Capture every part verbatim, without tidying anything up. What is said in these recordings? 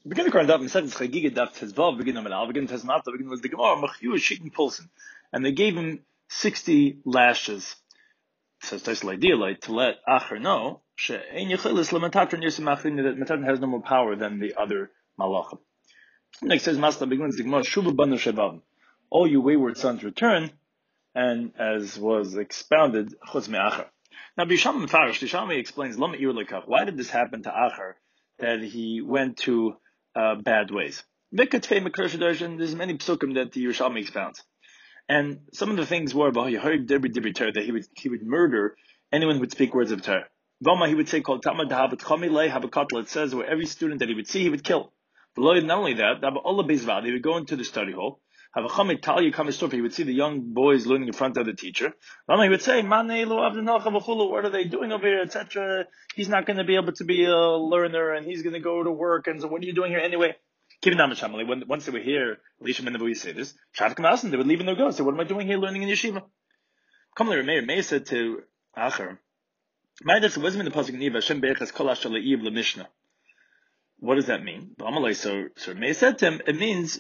We begin the Quran Daf Mesechus Chagiga Daf Tezvav. Begin Amid Al. Begin Tezmata. Begin was the Gemara Machiu Shitin Pulsin, and they gave him sixty lashes. Says Taisel Idealite to let Acher know she'ein Yechilis LeMatatron Yisem Achrin that Matatan has no more power than the other Malachim. Next says Masla begins the Gemara Shuva Banu Shevav. All you wayward sons return, and as was expounded Chutz Me'Acher. Now Bisham Mefarish Tishami explains Lama Ir Lekach. Why did this happen to Acher that he went to Uh, bad ways? There's many psukim that the Yerushalmi expounds, and some of the things were about that he would he would murder anyone who would speak words of Torah. Vama he would say called Tamad Habakatla. It says where every student that he would see he would kill. But not only that, he would go into the study hall. He would see the young boys learning in front of the teacher. He would say, what are they doing over here, et cetera. He's not going to be able to be a learner, and he's going to go to work, and so what are you doing here anyway? When, once they were here, Elisha ben Nebu'i say this, they would leave and they would go. So what am I doing here learning in yeshiva? Meir Meir said to Acher, what does that mean? So, so Meir said to him, it means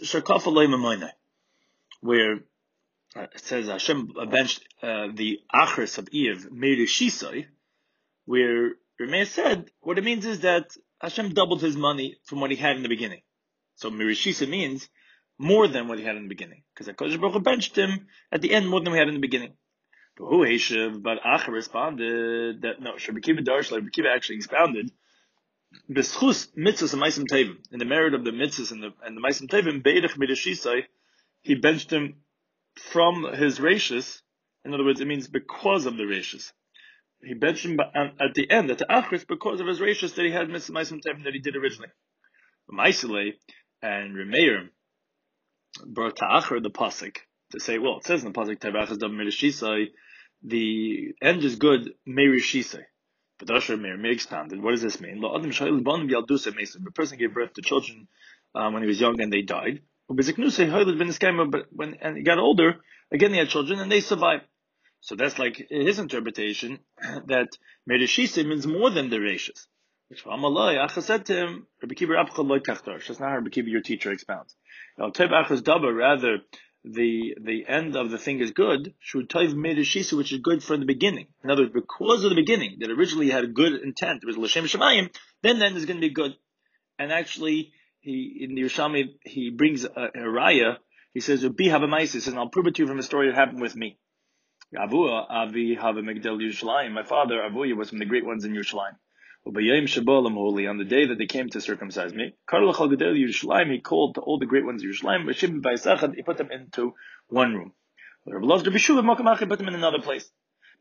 where uh, it says Hashem benched uh, the Achers of Eve, Meir where Meir said, what it means is that Hashem doubled his money from what he had in the beginning. So Mirishisa means more than what he had in the beginning. Because HaKadosh Baruch Hu benched him at the end more than we had in the beginning. But Acher responded that no, Shabbakiva Darsh, like Shabbakiva actually expounded, B'schus mitzvahs and Maisim Tevim, in the merit of the mitzvahs and the, and the Maisim Tevim, Beirich Mirishisa, he benched him from his rashis. In other words, it means because of the rashis. He benched him at the end, at the Achris, because of his rashis that he had Maisim Tevim that he did originally. Maisele and Remeir brought to Acher the pasuk to say, well, it says in the pasuk Tevachas Dav Merishisai, the end is good Merishisai. But Asher Meir Meir expanded. What does this mean? The person gave birth to children um, when he was young and they died. But when and he got older, again he had children and they survived. So that's like his interpretation that Merishisai means more than the rashis. Which Amalai Acha said to him, Rabbi Kiva Rabcha Loi Tachtar. That's not how Rabbi Kiva, your teacher, expounds. Now, Tev Achas Daba, rather, the the end of the thing is good. Shu Tev Merishisu, which is good from the beginning. In other words, because of the beginning, that originally had a good intent, it was L'Shem Shemayim, then the end is going to be good. And actually, he in the Yerushalmi, he brings a, a raya. He says, Rabbi Havamaisis, and I'll prove it to you from a story that happened with me. Avua Avi Havamigdal Yerushalayim. My father, Avuya, was from the great ones in Yerushalayim. On the day that they came to circumcise me, he called to all the great ones of Yerushalayim, he put them into one room. He put them in another place.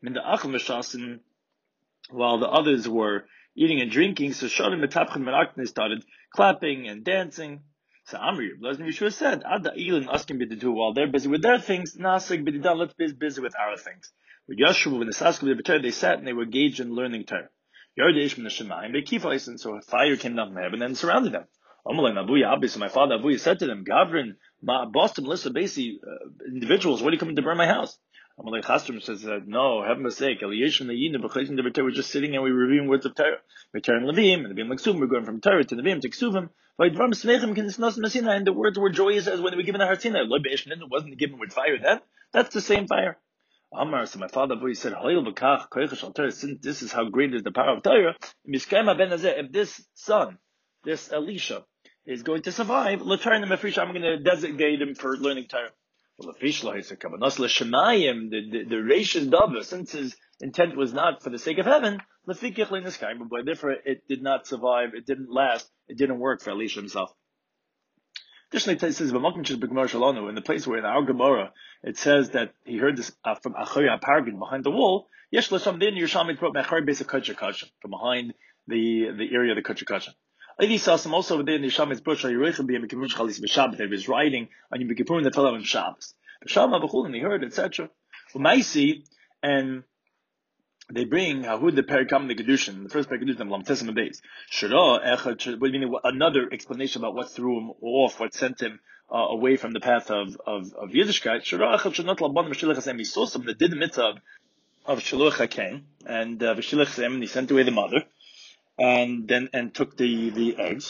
While the others were eating and drinking, so they started clapping and dancing. So Amri Yeshua said, while they're busy with their things, let's be busy with our things. With Yeshua, when the Saskim, they sat and they were engaged in learning Torah. And so a fire came down from heaven and surrounded them. So my father Abuya said to them, Gavrin, Boston, Melissa, Basie, uh, individuals, what are you coming to burn my house? Amalek Chastrim says, uh, no, heaven's sake, we're just sitting and we were reviewing words of Torah. We turn Levim, and Levim Leksuvim, we're going from Torah to Levim to Ksuvim. And the words were joyous as when they were given a Hartzina. It wasn't given with fire then. That's the same fire. Amar, so my father Abuya said, since this is how great is the power of Torah, if this son, this Elisha, is going to survive, I'm going to designate him for learning Torah. Well, the the the, the Reishis Dava, since his intent was not for the sake of heaven, but therefore it did not survive, it didn't last, it didn't work for Elisha himself. Additionally, it says in the place where in our Gemara it says that he heard this uh, from Achari Apargin behind the wall. Yesh l'sham din Yerushalmi brought Achari base of Kachar Kachar from behind the the area of the Kachar Kachar. Levi saw some also within the Yerushalmi's bush. Yeruchim be a Mekimur Chalis b'Shabbat. He was riding on Yom Kippur in the Torah on Shabbos. B'Shalma b'Chul, and he heard, et cetera. Umaisi, and they bring Hahud the Perikam the Kedushin, the first Perikam of Lamtesim days. Shira Echad, what do you mean? Another explanation about what threw him off, what sent him uh, away from the path of of, of Yiddishkeit. Shira Echad Shanot Labban Meshilach Hasem. He saw some that did the mitzvah of Shiluach HaKen, and uh, V'Shilach Hasem, and he sent away the mother, and then and took the the eggs.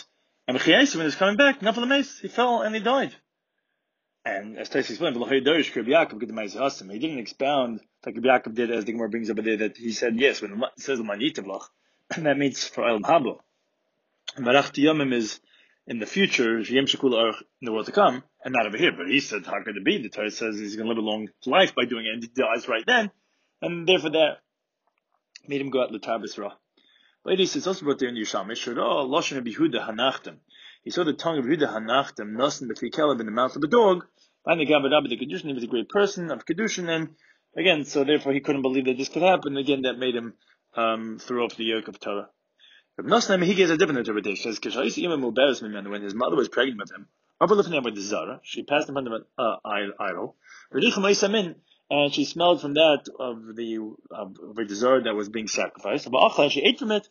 And when he was coming back, he fell and he died. And as Taisi explained, he didn't expound like Rabbi Yaakov did, as the Gemara brings up a day, that he said yes when it says L'manitavlach, and that means for Elam Hablo. And Marachti Yomim is in the future, Yem Shekul Arch in the world to come, and not over here. But he said, how could it be? The Torah says he's going to live a long life by doing it, and he dies right then, and therefore that made him go out L'tar B'Sra. But it's also brought there in the Yisham. It showed, oh, Lashon Rabbi Yehuda Hanachtem. He saw the tongue of Yehuda Hanachtem, Nasan B'Kli Keleb in the mouth of a dog. Finally, Gabba Rabbi the Kedushin, he was a great person of Kedushin, and again, so therefore he couldn't believe that this could happen. Again, that made him um, throw off the yoke of Torah. Rabbi Nosson, he gives a different interpretation. He says, when his mother was pregnant with him, with the Zara, she passed in front of an uh, idol, and she smelled from that of the of the Zara that was being sacrificed. And she ate from it.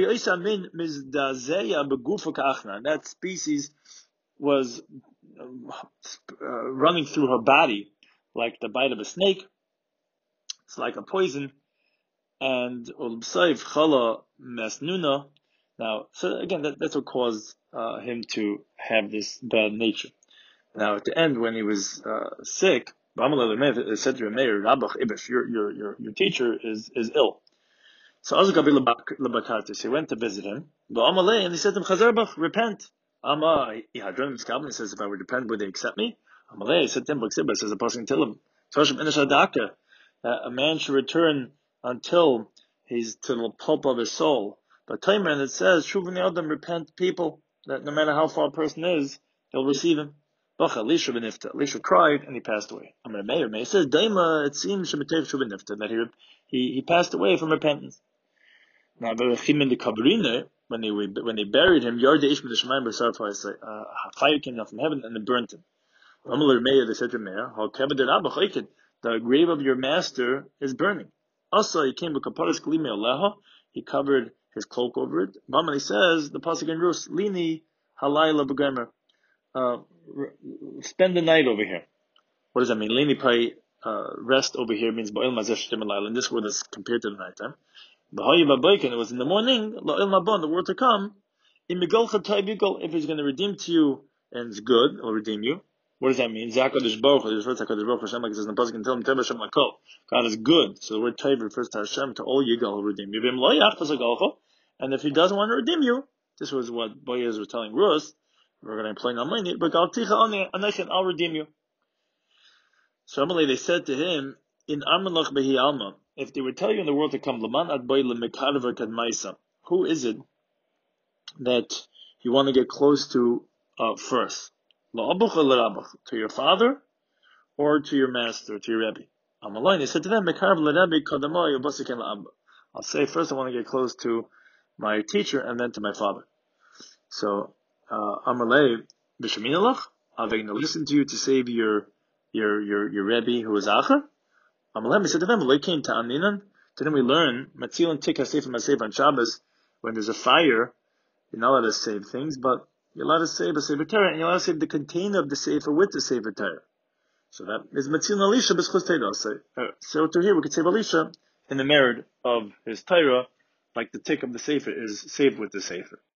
That species was uh, running through her body like the bite of a snake. It's like a poison. And ulbsaif chala mesnuna. Now, so again, that, that's what caused uh, him to have this bad nature. Now, at the end, when he was uh, sick, it said to Meir, Rabach Ibish, your your your your teacher is is ill. So Azakabi Labakatis, he went to visit him. And he said to him, Chazarbach, repent. Amma, he had drawn him scalp, and he says, if I would repent, would they accept me? Amalei, he said to him, Baksibah, says the person tell him, Toshim Inashadaka, a man should return until he's to the pulp of his soul. But Taimer, and it says, Shuvani Adam, repent people, that no matter how far a person is, they'll receive him. Bacha, Elisha benifta. Elisha cried, and he passed away. I'm going to Meir. Meir says, Daima, it seems Shemetev Shubenifta, that he, he, he passed away from repentance. Now, the Chimin the Kabrine, when they, when they buried him, Yarde Ishma the Shemaim B'Sarfai, uh, fire came down from heaven, and it burnt him. Amalei Meir, they said to Meir, the grave of your master is burning. Also, he came with kaparas kalimi aleha. He covered his cloak over it. Mama, he says, the pasuk in Rus, lini halayla b'gemer. Uh, spend the night over here. What does that mean? Lini pai, uh, rest over here means ba'il mazesh shtem alayla. And this word is compared to the nighttime. B'hayi b'baykin, it was in the morning, la'il mabon, the word to come, imigol chatay bigol, if he's going to redeem to you, and it's good, he'll redeem you. What does that mean? Zakadosh Baruch Hu. It refers to Hakadosh Baruch Hu. Hashem, like it says in the pasuk, and tell him, Teva Hashem Lakol. God is good. So the word Teva refers to Hashem, to all Yigal who redeem you. And if he doesn't want to redeem you, this was what Boaz was telling Rus. We're going to employ Namayni, but I'll redeem you. So Amalei, they said to him, in Armalach Behi Alma, if they would tell you in the world to come, Laman Adbay Lemekadva Kadmaisa, who is it that you want to get close to uh, first? To your father or to your master, to your Rebbe? Amalai, he said to them, I'll say first I want to get close to my teacher and then to my father. So, Amalai, Bishaminalach, I'm going to listen to you to save your your your your Rebbe who is Acher. Amalai, he said to them, came to Aninan. Didn't we learn Matzilin Tik HaSefer Masef on Shabbos, when there's a fire, you're not allowed to save things, but you're allowed to save a Sefer Torah, and you're allowed to save the container of the Sefer with the Sefer Torah. So that is Matzilin Elisha B'schus Torah. So to here we could save Elisha in the merit of his Torah, like the tick of the Sefer is saved with the Sefer.